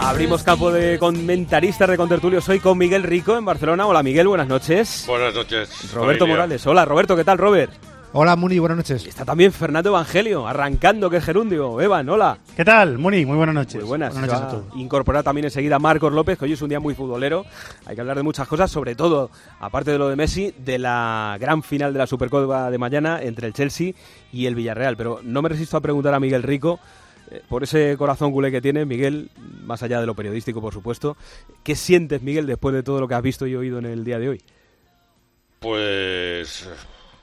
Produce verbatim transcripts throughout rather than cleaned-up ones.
Abrimos campo de comentaristas de contertulios hoy con Miguel Rico en Barcelona. Hola Miguel, buenas noches. Buenas noches. Roberto familia. Morales. Hola Roberto, ¿qué tal Robert? Hola Muni, buenas noches. Y está también Fernando Evangelio, arrancando que es gerundio. Evan, hola. ¿Qué tal, Muni? Muy buenas noches. Muy buenas. Buenas noches a todos. Incorporar también enseguida a Marcos López, que hoy es un día muy futbolero. Hay que hablar de muchas cosas, sobre todo, aparte de lo de Messi, de la gran final de la Supercopa de mañana entre el Chelsea y el Villarreal. Pero no me resisto a preguntar a Miguel Rico, eh, por ese corazón culé que tiene, Miguel, más allá de lo periodístico, por supuesto, ¿qué sientes, Miguel, después de todo lo que has visto y oído en el día de hoy? Pues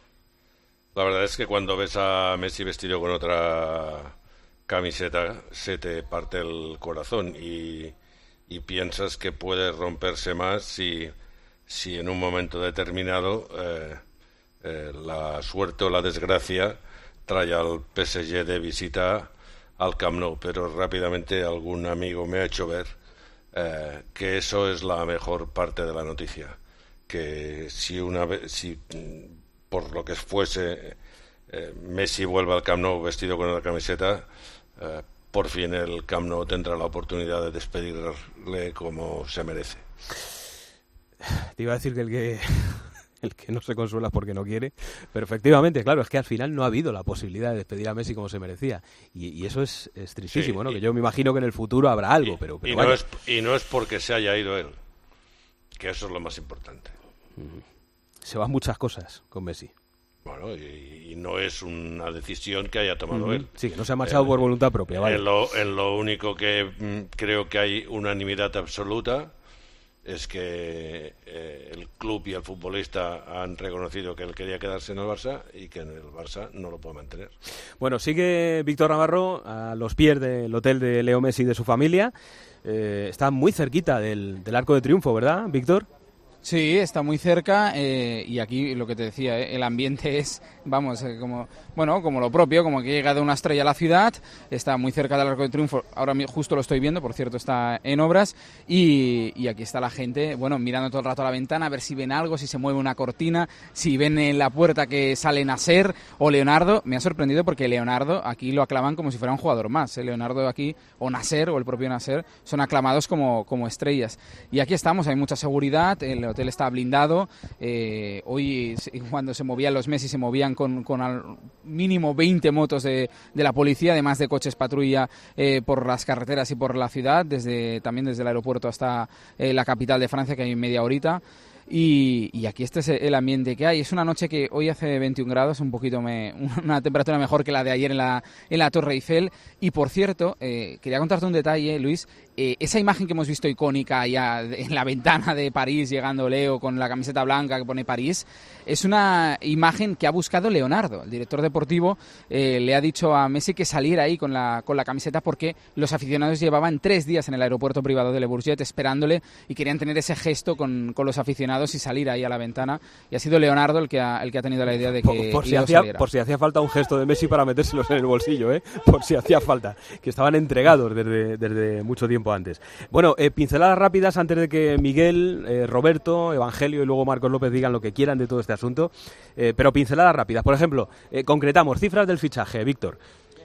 la verdad es que cuando ves a Messi vestido con otra camiseta se te parte el corazón y, y piensas que puede romperse más si, si en un momento determinado eh, eh, la suerte o la desgracia trae al P S G de visita al Camp Nou, pero rápidamente algún amigo me ha hecho ver eh, que eso es la mejor parte de la noticia, que si una vez, si por lo que fuese eh, Messi vuelve al Camp Nou vestido con la camiseta, eh, por fin el Camp Nou tendrá la oportunidad de despedirle como se merece. Te iba a decir que el que el que no se consuela es porque no quiere, pero efectivamente, claro, es que al final no ha habido la posibilidad de despedir a Messi como se merecía, y, y eso es, es tristísimo, sí, ¿no? Y, que yo me imagino que en el futuro habrá algo, y, pero, pero y, no es, y no es porque se haya ido él, que eso es lo más importante. Se van muchas cosas con Messi. Bueno, y, y no es una decisión que haya tomado uh-huh. él. Sí, que no se ha marchado eh, por voluntad propia, ¿vale? En lo, en lo único que mm, creo que hay unanimidad absoluta es que eh, el club y el futbolista han reconocido que él quería quedarse en el Barça y que en el Barça no lo puede mantener. Bueno, sigue Víctor Navarro a los pies del hotel de Leo Messi y de su familia. Eh, está muy cerquita del, del Arco de Triunfo, ¿verdad, Víctor? Sí, está muy cerca eh, y aquí lo que te decía, eh, el ambiente es, vamos, eh, como bueno, como lo propio, como que llega de una estrella a la ciudad, está muy cerca del Arco de Triunfo, ahora justo lo estoy viendo, por cierto está en obras y, y aquí está la gente, bueno, mirando todo el rato a la ventana a ver si ven algo, si se mueve una cortina, si ven en la puerta que sale Nasser o Leonardo. Me ha sorprendido porque Leonardo aquí lo aclaman como si fuera un jugador más, ¿eh? Leonardo aquí, o Nasser, o el propio Nasser, son aclamados como, como estrellas. Y aquí estamos, hay mucha seguridad, el hotel está blindado, eh, hoy cuando se movían los Messi se movían con, con al mínimo veinte motos de, de la policía, además de coches patrulla eh, por las carreteras y por la ciudad, desde también desde el aeropuerto hasta eh, la capital de Francia, que hay media horita. Y, y aquí este es el ambiente que hay. Es una noche que hoy hace veintiún grados, un poquito me, una temperatura mejor que la de ayer en la, en la Torre Eiffel. Y por cierto, eh, quería contarte un detalle, Luis. Eh, esa imagen que hemos visto icónica ya en la ventana de París, llegando Leo con la camiseta blanca que pone París, es una imagen que ha buscado Leonardo. El director deportivo eh, le ha dicho a Messi que saliera ahí con la, con la camiseta porque los aficionados llevaban tres días en el aeropuerto privado de Le Bourget esperándole y querían tener ese gesto con, con los aficionados y salir ahí a la ventana, y ha sido Leonardo el que ha, el que ha tenido la idea de que por, por si Leo hacía, saliera. Por si hacía falta un gesto de Messi para metérselos en el bolsillo, ¿eh? Por si hacía falta, que estaban entregados desde, desde mucho tiempo antes. Bueno, eh, pinceladas rápidas antes de que Miguel, eh, Roberto, Evangelio y luego Marcos López digan lo que quieran de todo este asunto, eh, pero pinceladas rápidas. Por ejemplo, eh, concretamos cifras del fichaje, Víctor.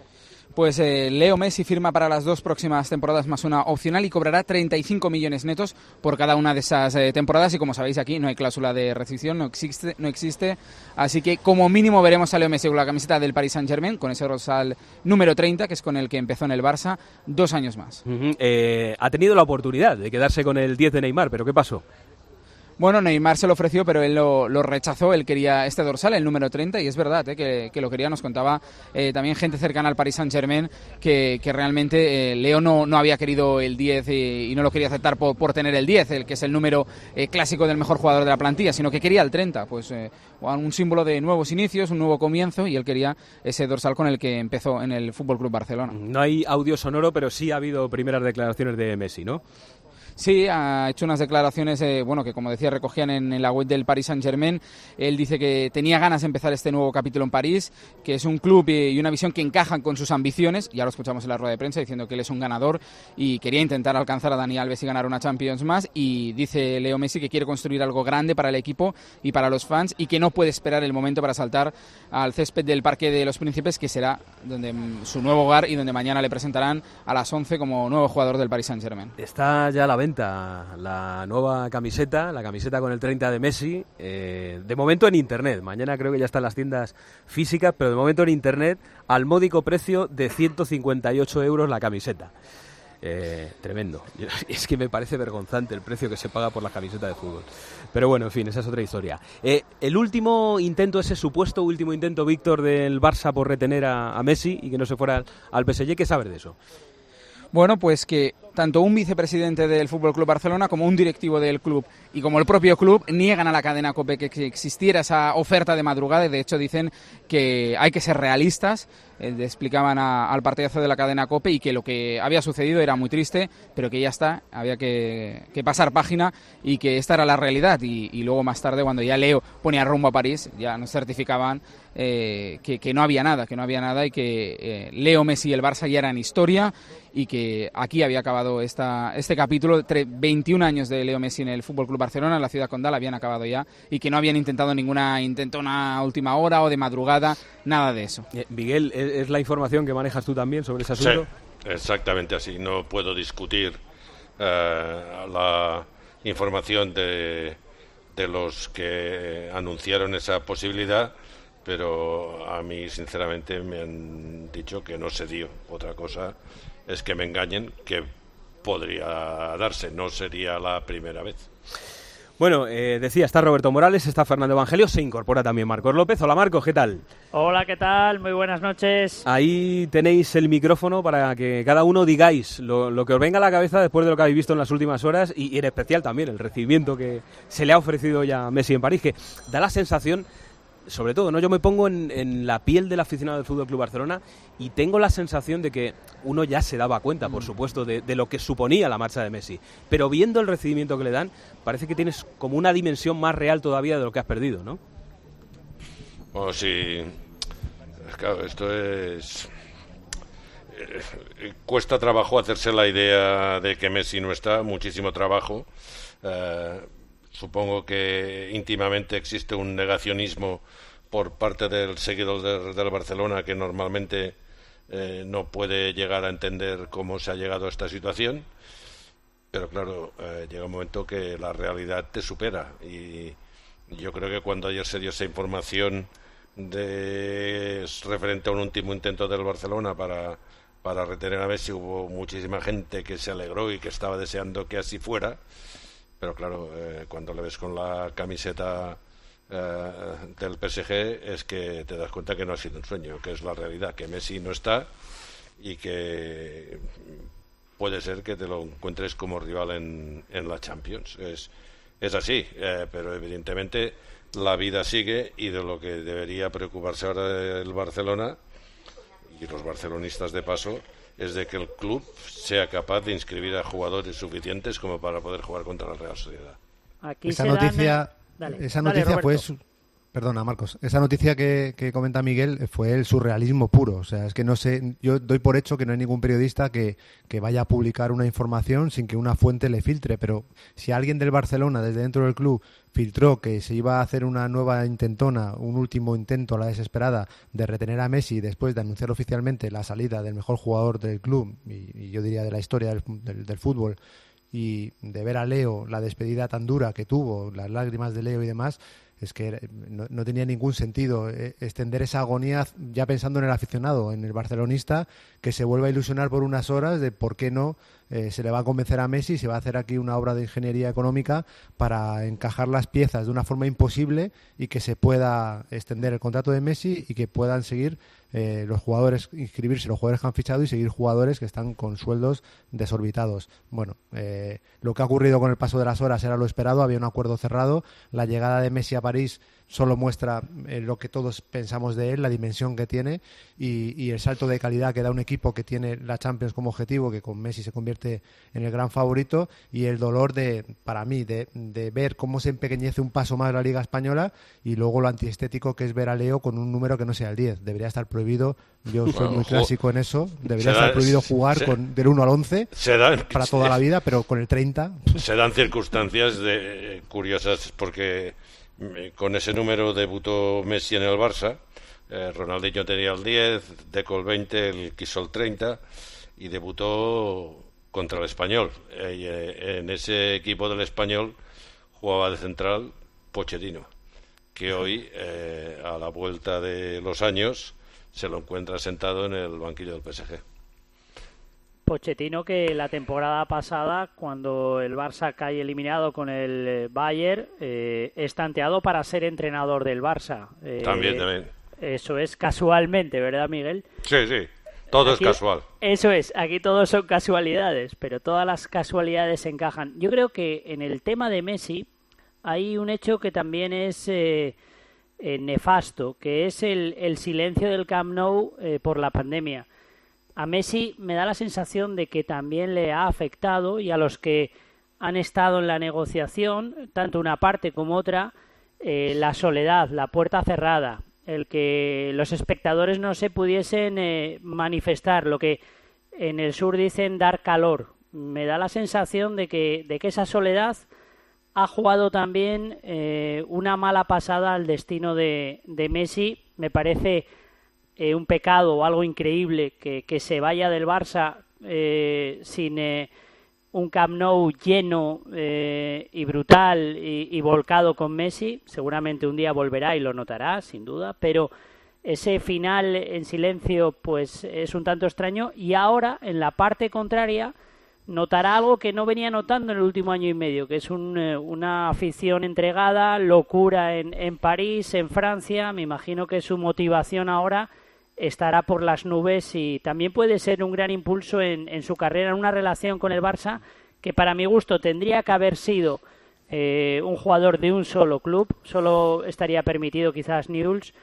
Pues eh, Leo Messi firma para las dos próximas temporadas más una opcional y cobrará treinta y cinco millones netos por cada una de esas eh, temporadas, y como sabéis aquí no hay cláusula de rescisión, no existe, no existe, así que como mínimo veremos a Leo Messi con la camiseta del Paris Saint-Germain, con ese dorsal número treinta, que es con el que empezó en el Barça, dos años más. Uh-huh. Eh, ha tenido la oportunidad de quedarse con el diez de Neymar, pero ¿qué pasó? Bueno, Neymar se lo ofreció, pero él lo, lo rechazó. Él quería este dorsal, el número treinta, y es verdad eh, que, que lo quería. Nos contaba eh, también gente cercana al Paris Saint-Germain que, que realmente eh, Leo no, no había querido el diez y, y no lo quería aceptar por, por tener el diez, el que es el número eh, clásico del mejor jugador de la plantilla, sino que quería el treinta, pues eh, un símbolo de nuevos inicios, un nuevo comienzo, y él quería ese dorsal con el que empezó en el F C Barcelona. No hay audio sonoro, pero sí ha habido primeras declaraciones de Messi, ¿no? Sí, ha hecho unas declaraciones, eh, bueno, que como decía recogían en, en la web del Paris Saint-Germain. Él dice que tenía ganas de empezar este nuevo capítulo en París, que es un club y, y una visión que encajan con sus ambiciones. Ya lo escuchamos en la rueda de prensa diciendo que él es un ganador y quería intentar alcanzar a Dani Alves y ganar una Champions más. Y dice Leo Messi que quiere construir algo grande para el equipo y para los fans y que no puede esperar el momento para saltar al césped del Parque de los Príncipes, que será donde su nuevo hogar y donde mañana le presentarán a las once como nuevo jugador del Paris Saint-Germain. Está ya a la venta la nueva camiseta, la camiseta con el treinta de Messi, eh, de momento en internet. Mañana creo que ya están las tiendas físicas, pero de momento en internet al módico precio de ciento cincuenta y ocho euros la camiseta. Eh, tremendo. Es que me parece vergonzante el precio que se paga por la camiseta de fútbol. Pero bueno, en fin, esa es otra historia. Eh, el último intento, ese supuesto último intento, Víctor, del Barça por retener a, a Messi y que no se fuera al, al P S G, ¿qué sabes de eso? Bueno, pues que tanto un vicepresidente del F C Barcelona como un directivo del club y como el propio club niegan a la cadena COPE que existiera esa oferta de madrugada y de hecho dicen que hay que ser realistas. Eh, le explicaban a, al partidazo de la cadena COPE y que lo que había sucedido era muy triste, pero que ya está, había que, que pasar página y que esta era la realidad. Y, y luego más tarde, cuando ya Leo ponía rumbo a París, ya nos certificaban eh, que, que no había nada, que no había nada y que eh, Leo, Messi y el Barça ya eran historia y que aquí había acabado esta, este capítulo. veintiún años de Leo Messi en el F C Barcelona, en la ciudad condal, habían acabado ya y que no habían intentado ninguna intentona última hora o de madrugada, nada de eso. Eh, Miguel, ¿es la información que manejas tú también sobre ese asunto? Sí, exactamente así. No puedo discutir eh, la información de, de los que anunciaron esa posibilidad, pero a mí sinceramente me han dicho que no se dio. Otra cosa es que me engañen, que podría darse, no sería la primera vez. Bueno, eh, decía, está Roberto Morales, está Fernando Evangelio, se incorpora también Marcos López. Hola Marcos, ¿qué tal? Hola, ¿qué tal? Muy buenas noches. Ahí tenéis el micrófono para que cada uno digáis lo, lo que os venga a la cabeza después de lo que habéis visto en las últimas horas y, y en especial también el recibimiento que se le ha ofrecido ya a Messi en París, que da la sensación... Sobre todo, no, yo me pongo en, en la piel del aficionado del F C Barcelona y tengo la sensación de que uno ya se daba cuenta, por supuesto, de, de lo que suponía la marcha de Messi. Pero viendo el recibimiento que le dan, parece que tienes como una dimensión más real todavía de lo que has perdido, ¿no? Bueno, sí. Claro, esto es... Eh, cuesta trabajo hacerse la idea de que Messi no está, muchísimo trabajo. Eh, Supongo que íntimamente existe un negacionismo por parte del seguidor de, del Barcelona que normalmente eh, no puede llegar a entender cómo se ha llegado a esta situación. Pero claro, eh, llega un momento que la realidad te supera. Y yo creo que cuando ayer se dio esa información de referente a un último intento del Barcelona para, para retener a Messi, hubo muchísima gente que se alegró y que estaba deseando que así fuera. Pero claro, eh, cuando le ves con la camiseta eh, del P S G es que te das cuenta que no ha sido un sueño, que es la realidad, que Messi no está y que puede ser que te lo encuentres como rival en, en la Champions. Es, es así, eh, pero evidentemente la vida sigue y de lo que debería preocuparse ahora el Barcelona y los barcelonistas de paso es de que el club sea capaz de inscribir a jugadores suficientes como para poder jugar contra la Real Sociedad. Aquí esa noticia, dale, esa noticia dale, fue... Su... Perdona, Marcos. Esa noticia que, que comenta Miguel fue el surrealismo puro. O sea, es que no sé... Yo doy por hecho que no hay ningún periodista que, que vaya a publicar una información sin que una fuente le filtre. Pero si alguien del Barcelona, desde dentro del club, filtró que se iba a hacer una nueva intentona, un último intento a la desesperada de retener a Messi después de anunciar oficialmente la salida del mejor jugador del club, y, y yo diría de la historia del, del, del fútbol, y de ver a Leo, la despedida tan dura que tuvo, las lágrimas de Leo y demás, es que no, no tenía ningún sentido extender esa agonía ya pensando en el aficionado, en el barcelonista, que se vuelva a ilusionar por unas horas de por qué no eh, se le va a convencer a Messi, se va a hacer aquí una obra de ingeniería económica para encajar las piezas de una forma imposible y que se pueda extender el contrato de Messi y que puedan seguir eh, los jugadores, inscribirse los jugadores que han fichado y seguir jugadores que están con sueldos desorbitados. Bueno, eh, lo que ha ocurrido con el paso de las horas era lo esperado, había un acuerdo cerrado, la llegada de Messi a París solo muestra eh, lo que todos pensamos de él, la dimensión que tiene y, y el salto de calidad que da un equipo que tiene la Champions como objetivo, que con Messi se convierte en el gran favorito, y el dolor de, para mí, de, de ver cómo se empequeñece un paso más la Liga Española, y luego lo antiestético que es ver a Leo con un número que no sea el diez. Debería estar prohibido, yo soy bueno, muy clásico en eso, debería estar prohibido jugar se, con, del uno al once dan, para toda la vida, pero con el treinta... Se dan circunstancias de, curiosas porque con ese número debutó Messi en el Barça, eh, Ronaldinho tenía el diez, Deco el veinte, él quiso el treinta y debutó contra el Español. Eh, y, eh, en ese equipo del Español jugaba de central Pochettino, que hoy, eh, a la vuelta de los años, se lo encuentra sentado en el banquillo del P S G. Pochettino, que la temporada pasada, cuando el Barça cae eliminado con el Bayern, eh, es tanteado para ser entrenador del Barça. Eh, también, también. Eso es casualmente, ¿verdad, Miguel? Sí, sí, todo aquí, es casual. Eso es, aquí todos son casualidades, pero todas las casualidades se encajan. Yo creo que en el tema de Messi hay un hecho que también es eh, eh, nefasto, que es el, el silencio del Camp Nou eh, por la pandemia. A Messi me da la sensación de que también le ha afectado, y a los que han estado en la negociación, tanto una parte como otra, eh, la soledad, la puerta cerrada, el que los espectadores no se pudiesen eh, manifestar, lo que en el sur dicen dar calor. Me da la sensación de que, de que esa soledad ha jugado también eh, una mala pasada al destino de, de Messi. Me parece Eh, un pecado o algo increíble que, que se vaya del Barça eh, sin eh, un Camp Nou lleno eh, y brutal y, y volcado con Messi. Seguramente un día volverá y lo notará, sin duda, pero ese final en silencio pues es un tanto extraño, y ahora en la parte contraria notará algo que no venía notando en el último año y medio, que es un, eh, una afición entregada, locura en, en París, en Francia. Me imagino que su motivación ahora estará por las nubes, y también puede ser un gran impulso en, en su carrera, en una relación con el Barça que para mi gusto tendría que haber sido eh, un jugador de un solo club, solo estaría permitido quizás Newell's,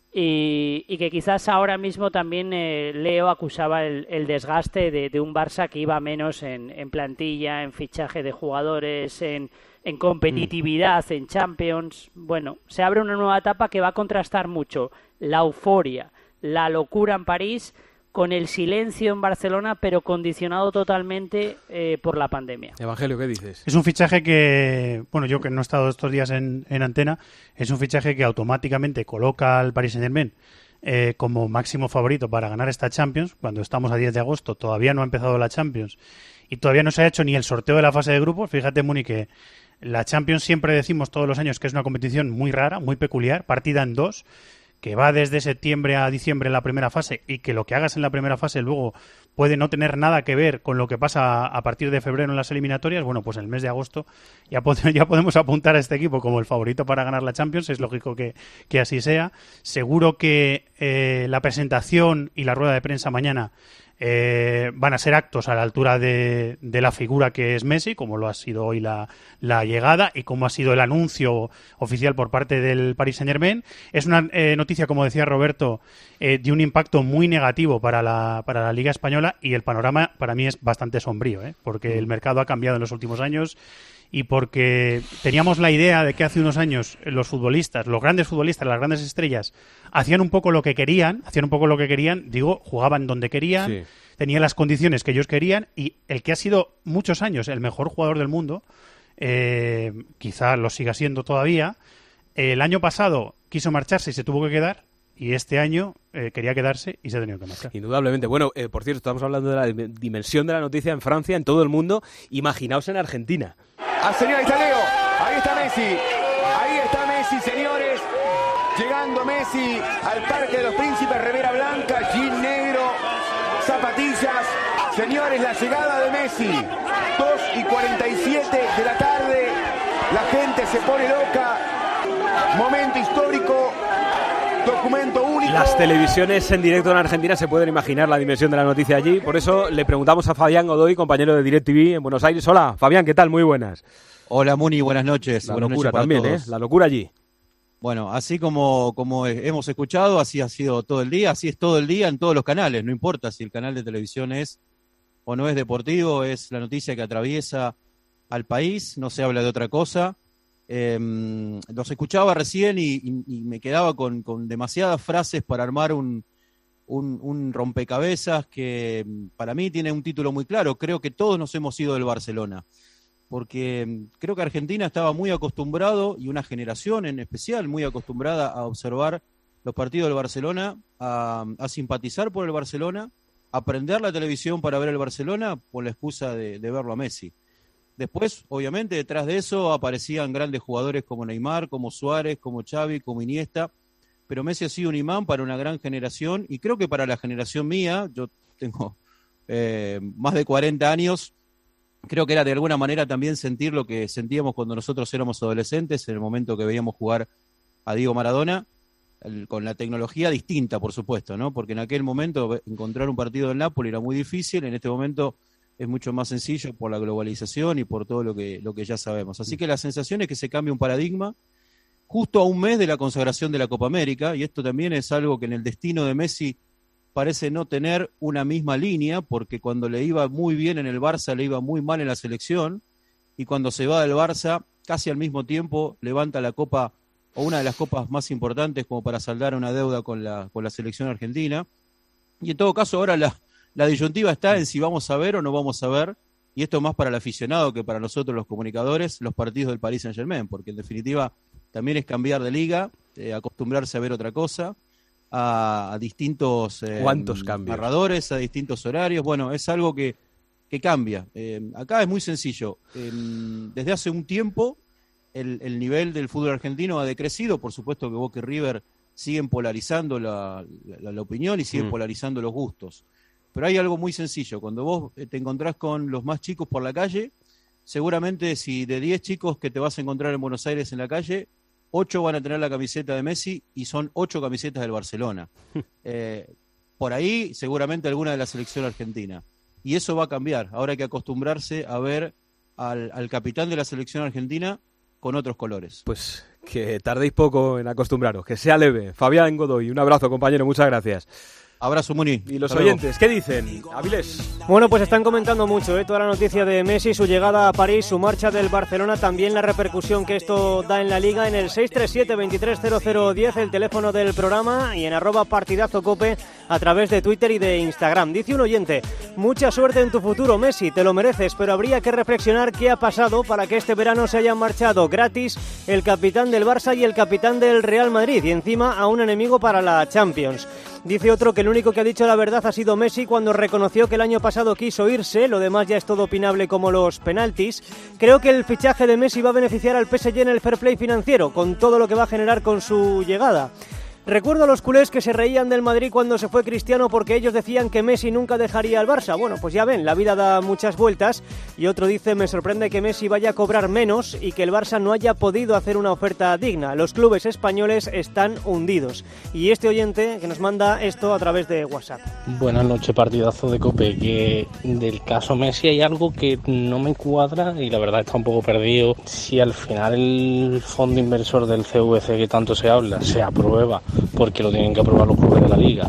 y, y que quizás ahora mismo también eh, Leo acusaba el, el desgaste de, de un Barça que iba menos en, en plantilla, en fichaje de jugadores, en, en competitividad, mm. en Champions. Bueno, se abre una nueva etapa que va a contrastar mucho la euforia, la locura en París con el silencio en Barcelona, pero condicionado totalmente eh, por la pandemia. Evangelio, ¿qué dices? Es un fichaje que, bueno, yo que no he estado estos días en, en antena, es un fichaje que automáticamente coloca al Paris Saint-Germain eh, como máximo favorito para ganar esta Champions. Cuando estamos a diez de agosto, todavía no ha empezado la Champions y todavía no se ha hecho ni el sorteo de la fase de grupos. Fíjate, Muni, que la Champions siempre decimos todos los años que es una competición muy rara, muy peculiar, partida en dos, que va desde septiembre a diciembre en la primera fase, y que lo que hagas en la primera fase luego puede no tener nada que ver con lo que pasa a partir de febrero en las eliminatorias. Bueno, pues en el mes de agosto ya, pod- ya podemos apuntar a este equipo como el favorito para ganar la Champions. Es lógico que, que así sea. Seguro que eh, la presentación y la rueda de prensa mañana Eh, van a ser actos a la altura de, de la figura que es Messi, como lo ha sido hoy la, la llegada y como ha sido el anuncio oficial por parte del Paris Saint-Germain. Es una eh, noticia, como decía Roberto, eh, de un impacto muy negativo para la, para la Liga Española, y el panorama para mí es bastante sombrío, ¿eh? porque el mercado ha cambiado en los últimos años, y porque teníamos la idea de que hace unos años los futbolistas, los grandes futbolistas, las grandes estrellas, hacían un poco lo que querían, hacían un poco lo que querían, digo, jugaban donde querían, sí. tenían las condiciones que ellos querían, y el que ha sido muchos años el mejor jugador del mundo, eh, quizá lo siga siendo todavía, el año pasado quiso marcharse y se tuvo que quedar, y este año eh, quería quedarse y se ha tenido que marchar. Indudablemente. Bueno, eh, por cierto, estamos hablando de la dimensión de la noticia en Francia, en todo el mundo. Imaginaos en Argentina. Ah, señor, ahí está Leo, ahí está Messi, ahí está Messi, señores, llegando Messi al Parque de los Príncipes, remera blanca, jean negro, zapatillas, señores, la llegada de Messi, dos y cuarenta y siete de la tarde, la gente se pone loca, momento histórico, documento único. Las televisiones en directo en Argentina se pueden imaginar la dimensión de la noticia allí. Por eso le preguntamos a Fabián Godoy, compañero de DirecTV en Buenos Aires. Hola, Fabián, ¿qué tal? Muy buenas. Hola, Muni, buenas noches. La buenas locura noches también, todos. ¿eh? La locura allí. Bueno, así como, como hemos escuchado, así ha sido todo el día, así es todo el día en todos los canales, no importa si el canal de televisión es o no es deportivo, es la noticia que atraviesa al país, no se habla de otra cosa. Eh, los escuchaba recién y, y, y me quedaba con, con demasiadas frases para armar un, un, un rompecabezas que para mí tiene un título muy claro. Creo que todos nos hemos ido del Barcelona, porque creo que Argentina estaba muy acostumbrado, y una generación en especial muy acostumbrada a observar los partidos del Barcelona, a, a simpatizar por el Barcelona, a prender la televisión para ver el Barcelona con la excusa de, de verlo a Messi. Después, obviamente, detrás de eso aparecían grandes jugadores como Neymar, como Suárez, como Xavi, como Iniesta, pero Messi ha sido un imán para una gran generación, y creo que para la generación mía, yo tengo eh, más de cuarenta años, creo que era de alguna manera también sentir lo que sentíamos cuando nosotros éramos adolescentes, en el momento que veíamos jugar a Diego Maradona, el, con la tecnología distinta, por supuesto, ¿no? Porque en aquel momento encontrar un partido del Napoli era muy difícil, en este momento es mucho más sencillo por la globalización y por todo lo que, lo que ya sabemos. Así que la sensación es que se cambia un paradigma justo a un mes de la consagración de la Copa América, y esto también es algo que en el destino de Messi parece no tener una misma línea, porque cuando le iba muy bien en el Barça, le iba muy mal en la selección, y cuando se va del Barça, casi al mismo tiempo levanta la Copa, o una de las copas más importantes como para saldar una deuda con la, con la selección argentina. Y en todo caso ahora la, la disyuntiva está en si vamos a ver o no vamos a ver, y esto más para el aficionado que para nosotros los comunicadores, los partidos del Paris Saint-Germain, porque en definitiva también es cambiar de liga, eh, acostumbrarse a ver otra cosa, a, a distintos eh, ¿Cuántos cambios? narradores, a distintos horarios. Bueno, es algo que, que cambia. Eh, acá es muy sencillo. Eh, desde hace un tiempo el, el nivel del fútbol argentino ha decrecido. Por supuesto que Boca y River siguen polarizando la, la, la opinión y siguen mm. polarizando los gustos. Pero hay algo muy sencillo. Cuando vos te encontrás con los más chicos por la calle, seguramente si de diez chicos que te vas a encontrar en Buenos Aires en la calle, ocho van a tener la camiseta de Messi, y son ocho camisetas del Barcelona. Eh, por ahí seguramente alguna de la selección argentina. Y eso va a cambiar. Ahora hay que acostumbrarse a ver al, al capitán de la selección argentina con otros colores. Pues que tardéis poco en acostumbraros, que sea leve. Fabián Godoy, un abrazo, compañero, muchas gracias. Abrazo, Muni. Y los oyentes, ¿qué dicen? Avilés. Bueno, pues están comentando mucho, ¿eh? Toda la noticia de Messi, su llegada a París, su marcha del Barcelona, también la repercusión que esto da en la Liga, en el seis tres siete, veintitrés cero cero diez, el teléfono del programa, y en arroba partidazo cope a través de Twitter y de Instagram. Dice un oyente: mucha suerte en tu futuro, Messi, te lo mereces, pero habría que reflexionar qué ha pasado para que este verano se hayan marchado gratis el capitán del Barça y el capitán del Real Madrid, y encima a un enemigo para la Champions. Dice otro que el único que ha dicho la verdad ha sido Messi cuando reconoció que el año pasado quiso irse, lo demás ya es todo opinable como los penaltis. Creo que el fichaje de Messi va a beneficiar al P S G en el fair play financiero, con todo lo que va a generar con su llegada. Recuerdo a los culés que se reían del Madrid cuando se fue Cristiano porque ellos decían que Messi nunca dejaría al Barça. Bueno, pues ya ven, la vida da muchas vueltas. Y otro dice: me sorprende que Messi vaya a cobrar menos y que el Barça no haya podido hacer una oferta digna. Los clubes españoles están hundidos. Y este oyente que nos manda esto a través de WhatsApp. Buenas noches, partidazo de Cope. Que del caso Messi hay algo que no me cuadra y la verdad está un poco perdido. Si al final el fondo inversor del C V C que tanto se habla se aprueba, porque lo tienen que aprobar los clubes de la Liga,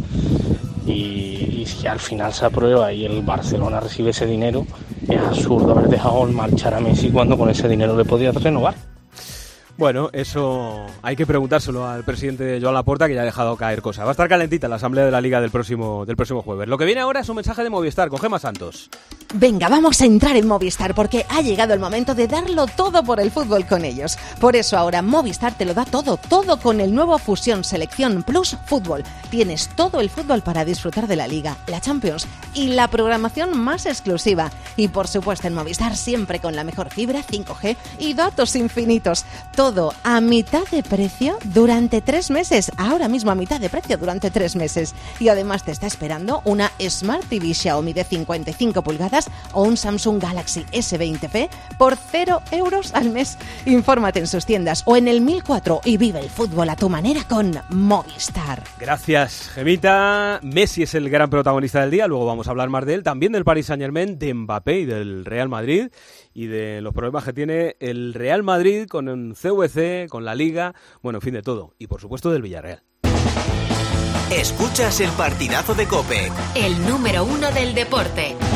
y, y si al final se aprueba y el Barcelona recibe ese dinero, es absurdo haber dejado marchar a Messi cuando con ese dinero le podía renovar. Bueno, eso hay que preguntárselo al presidente Joan Laporta, que ya ha dejado caer cosas. Va a estar calentita la asamblea de la Liga del próximo, del próximo jueves. Lo que viene ahora es un mensaje de Movistar con Gemma Santos. Venga, vamos a entrar en Movistar porque ha llegado el momento de darlo todo por el fútbol con ellos. Por eso ahora Movistar te lo da todo, todo con el nuevo Fusión Selección Plus Fútbol. Tienes todo el fútbol para disfrutar de la Liga, la Champions y la programación más exclusiva. Y por supuesto en Movistar siempre con la mejor fibra, cinco G y datos infinitos. Todo a mitad de precio durante tres meses. Ahora mismo a mitad de precio durante tres meses. Y además te está esperando una Smart T V Xiaomi de cincuenta y cinco pulgadas o un Samsung Galaxy S veinte F por cero euros al mes. Infórmate en sus tiendas o en el mil cuatro y vive el fútbol a tu manera con Movistar. Gracias, Gemita. Messi es el gran protagonista del día. Luego vamos a hablar más de él. También del Paris Saint-Germain, de Mbappé y del Real Madrid. Y de los problemas que tiene el Real Madrid con un C V C, con la Liga, bueno, en fin, de todo. Y por supuesto del Villarreal. Escuchas el partidazo de COPE. El número uno del deporte.